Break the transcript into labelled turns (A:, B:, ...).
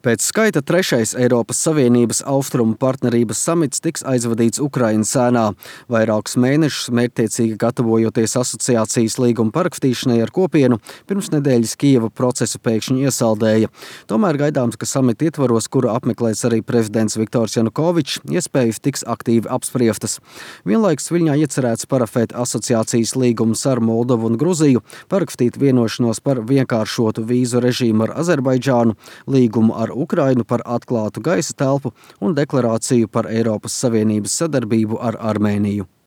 A: Pēc skaita trešais Eiropas Savienības austrumu partnerības samits tiks aizvadīts Ukrainas ēnā. Vairākus mēnešus mērķtiecīgi gatavojoties asociācijas līguma parakstīšanai ar kopienu, pirms nedēļas Kijeva procesu pēkšņi iesaldēja. Tomēr gaidāms, ka samita ietvaros, kuru apmeklēs arī prezidents Viktors Janukovičs, iespējas tiks aktīvi apspriestas. Vienlaikus Viļņā iecerēts parafēt asociācijas līgumus ar Moldovu un Gruziju, parakstīt vienošanos par vienkāršotu vīzu režīmu ar Azerbaidžānu, līgumu ar Ukrainu par atklātu gaisa telpu un deklarāciju par Eiropas Savienības sadarbību ar Armēniju.